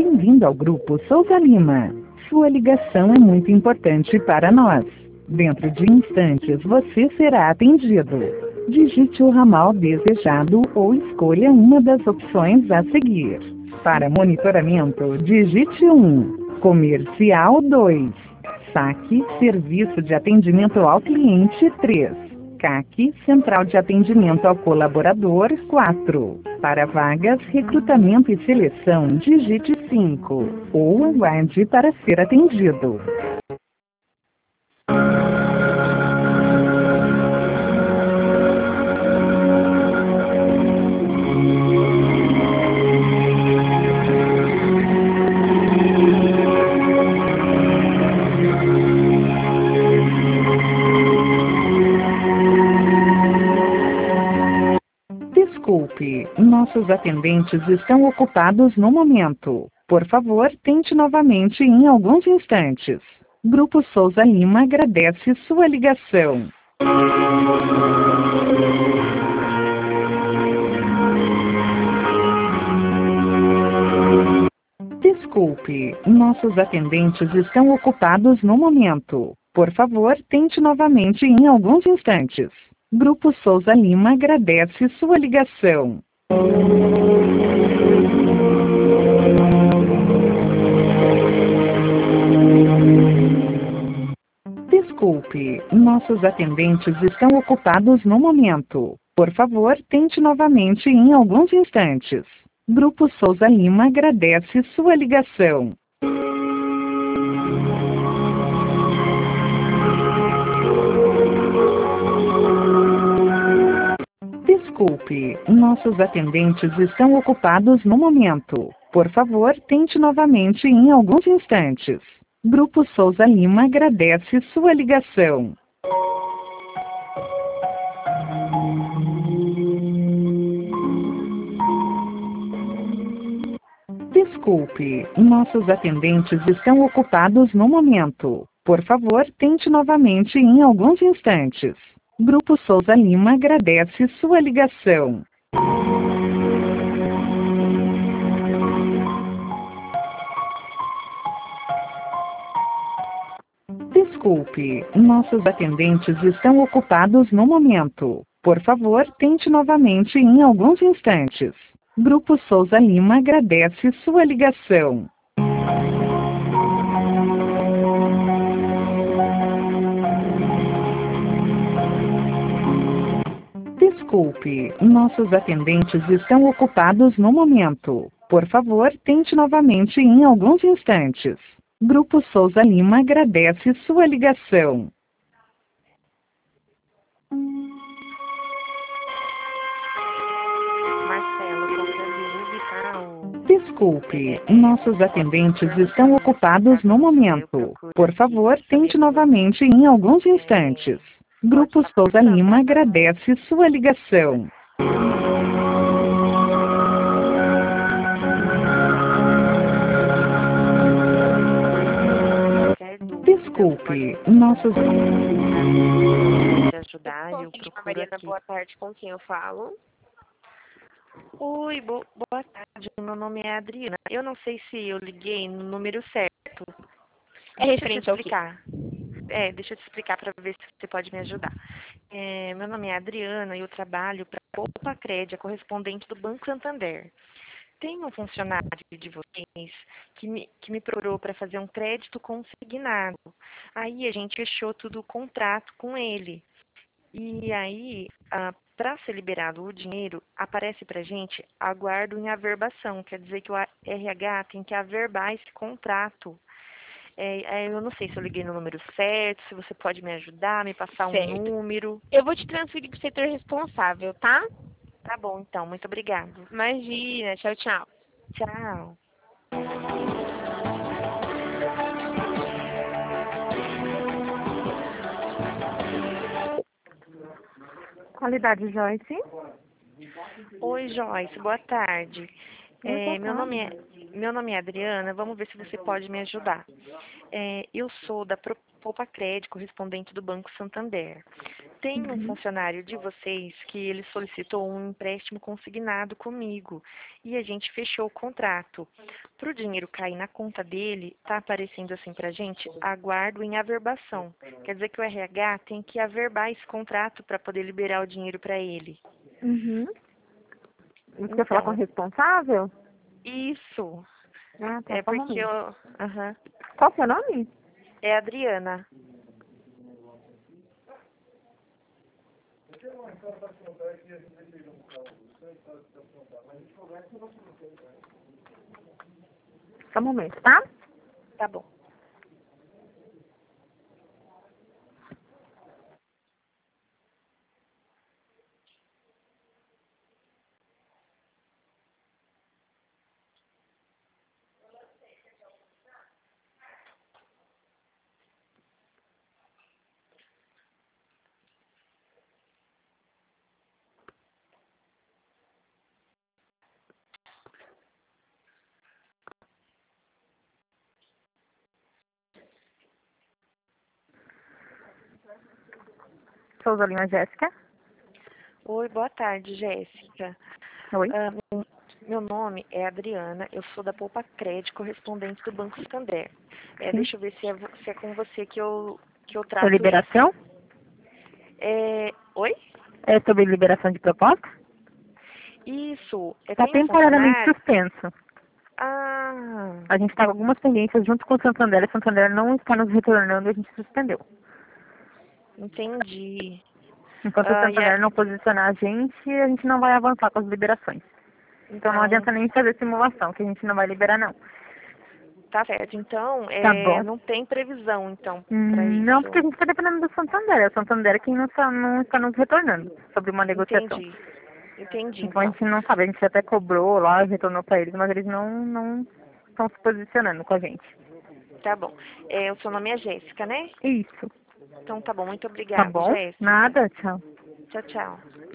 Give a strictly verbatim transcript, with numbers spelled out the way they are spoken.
Bem-vindo ao Grupo Souza Lima. Sua ligação é muito importante para nós. Dentro de instantes você será atendido. Digite o ramal desejado ou escolha uma das opções a seguir. Para monitoramento, digite um. Comercial dois. Saque, Serviço de Atendimento ao Cliente três. C A C, Central de Atendimento ao Colaborador quatro. Para vagas, recrutamento e seleção, digite cinco. Ou aguarde para ser atendido. Desculpe, nossos atendentes estão ocupados no momento. Por favor, tente novamente em alguns instantes. Grupo Souza Lima agradece sua ligação. Desculpe, nossos atendentes estão ocupados no momento. Por favor, tente novamente em alguns instantes. Grupo Souza Lima agradece sua ligação. Desculpe, nossos atendentes estão ocupados no momento. Por favor, tente novamente em alguns instantes. Grupo Souza Lima agradece sua ligação. Desculpe, nossos atendentes estão ocupados no momento. Por favor, tente novamente em alguns instantes. Grupo Souza Lima agradece sua ligação. Desculpe, nossos atendentes estão ocupados no momento. Por favor, tente novamente em alguns instantes. Grupo Souza Lima agradece sua ligação. Desculpe, nossos atendentes estão ocupados no momento. Por favor, tente novamente em alguns instantes. Grupo Souza Lima agradece sua ligação. Desculpe, nossos atendentes estão ocupados no momento. Por favor, tente novamente em alguns instantes. Grupo Souza Lima agradece sua ligação. Desculpe, nossos atendentes estão ocupados no momento. Por favor, tente novamente em alguns instantes. Grupo Souza Lima agradece sua ligação. Desculpe, nossos... ajudar, eu procuro Mariana, aqui. boa tarde, com quem eu falo? Oi, bo boa tarde, meu nome é Adriana. Eu não sei se eu liguei no número certo. É Deixa eu te referente ao quê? explicar. É, deixa eu te explicar para ver se você pode me ajudar. É, meu nome é Adriana e eu trabalho para a Poupa Crédito, correspondente do Banco Santander. Tem um funcionário de vocês que me, que me procurou para fazer um crédito consignado. Aí a gente fechou tudo o contrato com ele. E aí, ah, para ser liberado o dinheiro, aparece para a gente aguardo em averbação. Quer dizer que o R H tem que averbar esse contrato. É, eu não sei se eu liguei no número certo, se você pode me ajudar, me passar um Certo. número. Eu vou te transferir para o setor responsável, tá? Tá bom, então. Muito obrigada. Imagina, tchau, tchau. Tchau. Qualidade Joyce. Oi, Joyce. Boa tarde. Oi, É, boa meu, nome é, tarde. meu nome é Adriana. Vamos ver se você pode me ajudar. É, eu sou da Pro- Poupa Crédito, correspondente do Banco Santander. Tem um Uhum. funcionário de vocês que ele solicitou um empréstimo consignado comigo e a gente fechou o contrato. Para o dinheiro cair na conta dele, está aparecendo assim para a gente, aguardo em averbação. Quer dizer que o R H tem que averbar esse contrato para poder liberar o dinheiro para ele. Uhum. Você Então, quer falar com o responsável? isso. Ah, tá, É só um porque momento. eu... Aham. Qual o seu nome? É a Adriana. Só um momento, tá? Tá bom. Souza Lima Jéssica. Oi, boa tarde, Jéssica. Oi. Ah, meu- meu nome é Adriana, eu sou da Poupa Crédito, correspondente do Banco Santander. É, Sim. deixa eu ver se é, vo- se é com você que eu, que eu Sua trato liberação? isso. É, oi? É sobre liberação de proposta? Isso. É, Está tem um temporariamente funcionário... suspenso. Ah, A gente está com algumas pendências junto com o Santander. O Santander não está nos retornando e a gente suspendeu. entendi. Enquanto o Ah, e a- Santander não posicionar a gente, a gente não vai avançar com as liberações. Então não então, adianta nem fazer simulação, que a gente não vai liberar não. tá certo. Então, Tá é, bom. não tem previsão, então, para Hum, Não, porque a isso. gente está dependendo do Santander. É o Santander quem não está, não está nos retornando sobre uma negociação. Entendi. Entendi, Então a então. gente não sabe, a gente até cobrou lá, retornou para eles, mas eles não não estão se posicionando com a gente. Tá bom. É, o seu nome é Jéssica, né? Isso. Então tá bom. Muito Tá obrigada, bom? Jéssica. Nada, tchau. Tchau, tchau.